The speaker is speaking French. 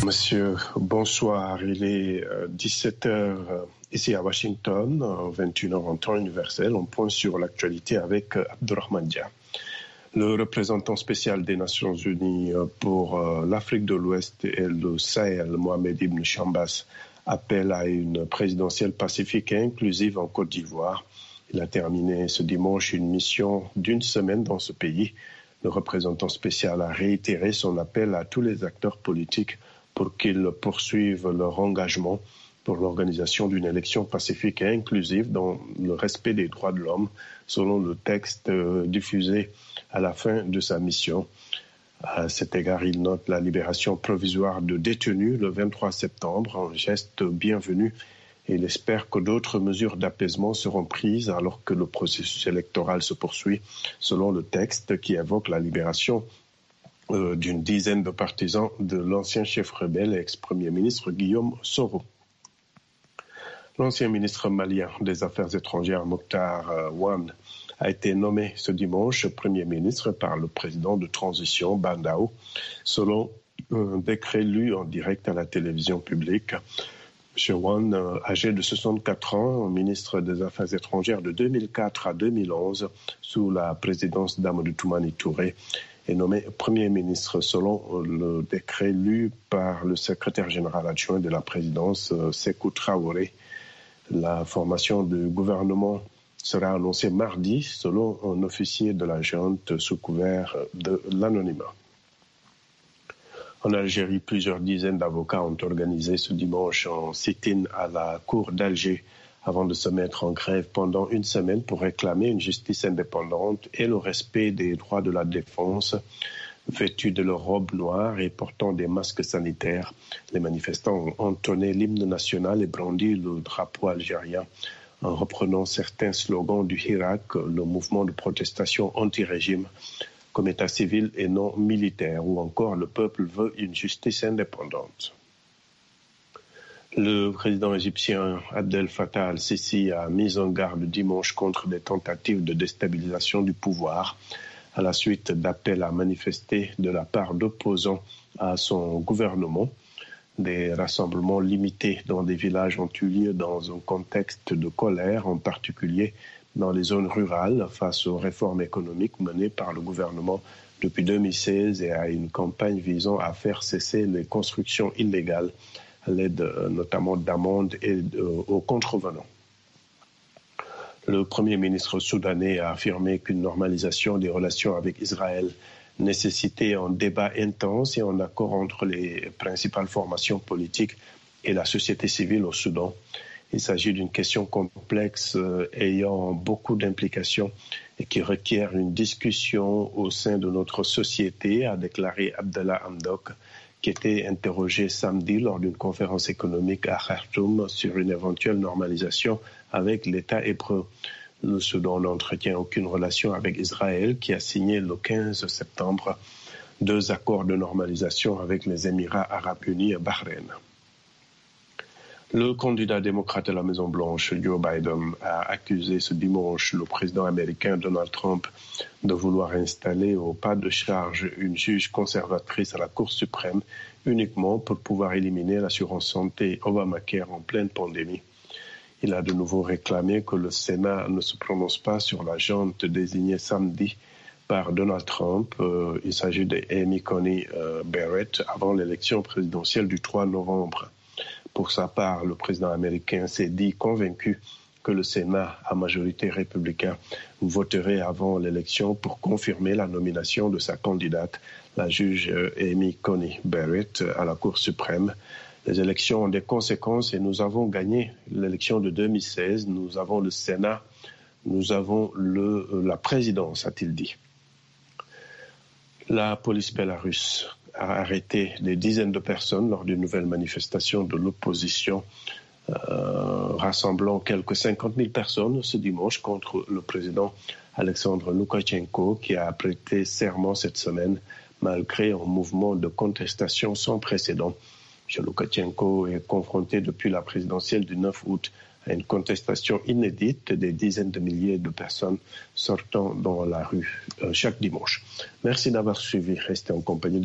Monsieur, bonsoir. Il est 17h ici à Washington, 21h en temps universel. On pointe sur l'actualité avec Abdurrahman Dia. Le représentant spécial des Nations Unies pour l'Afrique de l'Ouest et le Sahel, Mohamed Ibn Chambas, appelle à une présidentielle pacifique et inclusive en Côte d'Ivoire. Il a terminé ce dimanche une mission d'une semaine dans ce pays. Le représentant spécial a réitéré son appel à tous les acteurs politiques pour qu'ils poursuivent leur engagement pour l'organisation d'une élection pacifique et inclusive dans le respect des droits de l'homme, selon le texte diffusé à la fin de sa mission. À cet égard, il note la libération provisoire de détenus le 23 septembre, un geste bienvenu, et il espère que d'autres mesures d'apaisement seront prises alors que le processus électoral se poursuit, selon le texte qui évoque la libération d'une dizaine de partisans de l'ancien chef rebelle et ex-premier ministre Guillaume Soro. L'ancien ministre malien des Affaires étrangères Mokhtar Ouane a été nommé ce dimanche Premier ministre par le président de transition Bandao, selon un décret lu en direct à la télévision publique. M. Ouane, âgé de 64 ans, ministre des Affaires étrangères de 2004 à 2011, sous la présidence d'Amadou Toumani Touré, est nommé Premier ministre selon le décret lu par le secrétaire général adjoint de la présidence, Sékou Traoré. La formation du gouvernement sera annoncée mardi selon un officier de la junte sous couvert de l'anonymat. En Algérie, plusieurs dizaines d'avocats ont organisé ce dimanche un sit-in à la cour d'Alger avant de se mettre en grève pendant une semaine pour réclamer une justice indépendante et le respect des droits de la défense. Vêtus de leurs robes noires et portant des masques sanitaires, les manifestants ont entonné l'hymne national et brandi le drapeau algérien en reprenant certains slogans du Hirak, le mouvement de protestation anti-régime, comme état civil et non militaire, ou encore le peuple veut une justice indépendante. Le président égyptien Abdel Fattah al-Sisi a mis en garde dimanche contre des tentatives de déstabilisation du pouvoir à la suite d'appels à manifester de la part d'opposants à son gouvernement. Des rassemblements limités dans des villages ont eu lieu dans un contexte de colère, en particulier dans les zones rurales, face aux réformes économiques menées par le gouvernement depuis 2016 et à une campagne visant à faire cesser les constructions illégales à l'aide notamment d'amendes et aux contrevenants. Le Premier ministre soudanais a affirmé qu'une normalisation des relations avec Israël nécessitait un débat intense et un accord entre les principales formations politiques et la société civile au Soudan. Il s'agit d'une question complexe ayant beaucoup d'implications et qui requiert une discussion au sein de notre société, a déclaré Abdallah Hamdok, qui était interrogé samedi lors d'une conférence économique à Khartoum sur une éventuelle normalisation avec l'État hébreu. Le Soudan n'entretient aucune relation avec Israël, qui a signé le 15 septembre 2 accords de normalisation avec les Émirats arabes unis et Bahreïn. Le candidat démocrate à la Maison-Blanche, Joe Biden, a accusé ce dimanche le président américain Donald Trump de vouloir installer au pas de charge une juge conservatrice à la Cour suprême uniquement pour pouvoir éliminer l'assurance santé Obamacare en pleine pandémie. Il a de nouveau réclamé que le Sénat ne se prononce pas sur la junte désignée samedi par Donald Trump. Il s'agit de Amy Coney Barrett avant l'élection présidentielle du 3 novembre. Pour sa part, le président américain s'est dit convaincu que le Sénat, à majorité républicaine, voterait avant l'élection pour confirmer la nomination de sa candidate, la juge Amy Coney Barrett, à la Cour suprême. Les élections ont des conséquences et nous avons gagné l'élection de 2016. Nous avons le Sénat, nous avons la présidence, a-t-il dit. La police bélarusse a arrêté des dizaines de personnes lors d'une nouvelle manifestation de l'opposition, rassemblant quelques 50 000 personnes ce dimanche contre le président Alexandre Loukachenko, qui a prêté serment cette semaine malgré un mouvement de contestation sans précédent. M. Loukachenko est confronté depuis la présidentielle du 9 août à une contestation inédite des dizaines de milliers de personnes sortant dans la rue chaque dimanche. Merci d'avoir suivi. Restez en compagnie de